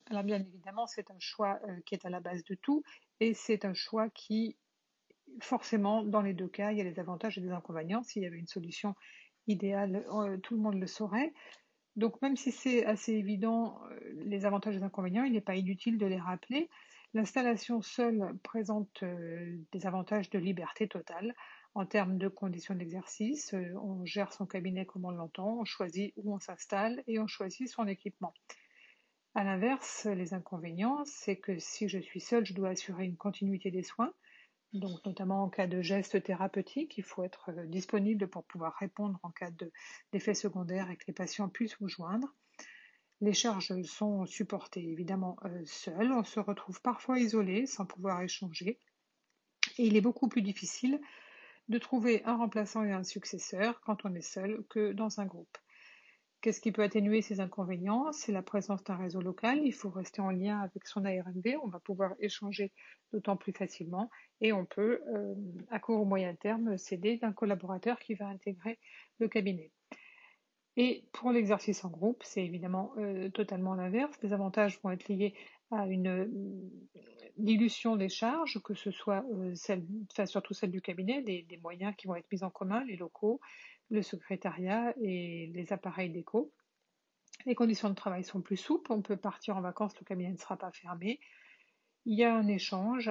Alors bien évidemment, c'est un choix qui est à la base de tout et c'est un choix qui, forcément, dans les deux cas, il y a des avantages et des inconvénients. S'il y avait une solution idéale, tout le monde le saurait. Donc même si c'est assez évident, les avantages et les inconvénients, il n'est pas inutile de les rappeler. L'installation seule présente des avantages de liberté totale en termes de conditions d'exercice. On gère son cabinet comme on l'entend, on choisit où on s'installe et on choisit son équipement. À l'inverse, les inconvénients, c'est que si je suis seule, je dois assurer une continuité des soins, donc notamment en cas de gestes thérapeutiques, il faut être disponible pour pouvoir répondre en cas d'effets secondaires et que les patients puissent vous joindre. Les charges sont supportées évidemment seules, on se retrouve parfois isolé sans pouvoir échanger et il est beaucoup plus difficile de trouver un remplaçant et un successeur quand on est seul que dans un groupe. Qu'est-ce qui peut atténuer ces inconvénients? C'est la présence d'un réseau local. Il faut rester en lien avec son ARNB. On va pouvoir échanger d'autant plus facilement et on peut, à court ou moyen terme, s'aider d'un collaborateur qui va intégrer le cabinet. Et pour l'exercice en groupe, c'est évidemment totalement l'inverse. Les avantages vont être liés à une dilution des charges, que ce soit surtout celle du cabinet, des moyens qui vont être mis en commun, les locaux, le secrétariat et les appareils déco. Les conditions de travail sont plus souples, on peut partir en vacances, le cabinet ne sera pas fermé. Il y a un échange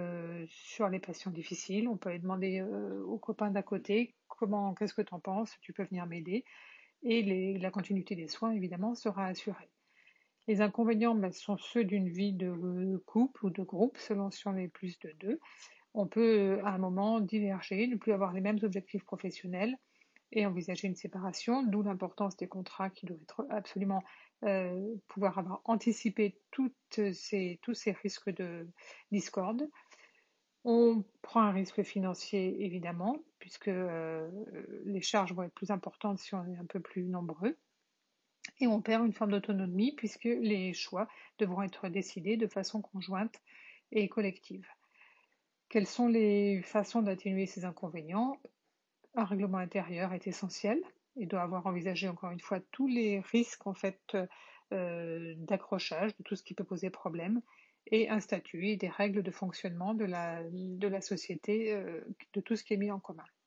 sur les patients difficiles, on peut aller demander aux copains d'à côté qu'est-ce que tu en penses, tu peux venir m'aider. Et la continuité des soins, évidemment, sera assurée. Les inconvénients sont ceux d'une vie de couple ou de groupe, selon si on est plus de deux. On peut à un moment diverger, ne plus avoir les mêmes objectifs professionnels et envisager une séparation, d'où l'importance des contrats qui doivent être absolument pouvoir avoir anticipé tous ces risques de discorde. On prend un risque financier évidemment, puisque les charges vont être plus importantes si on est un peu plus nombreux. Et on perd une forme d'autonomie puisque les choix devront être décidés de façon conjointe et collective. Quelles sont les façons d'atténuer ces inconvénients? Un règlement intérieur est essentiel. Il doit avoir envisagé encore une fois tous les risques en fait d'accrochage, de tout ce qui peut poser problème, et un statut et des règles de fonctionnement de la société, de tout ce qui est mis en commun.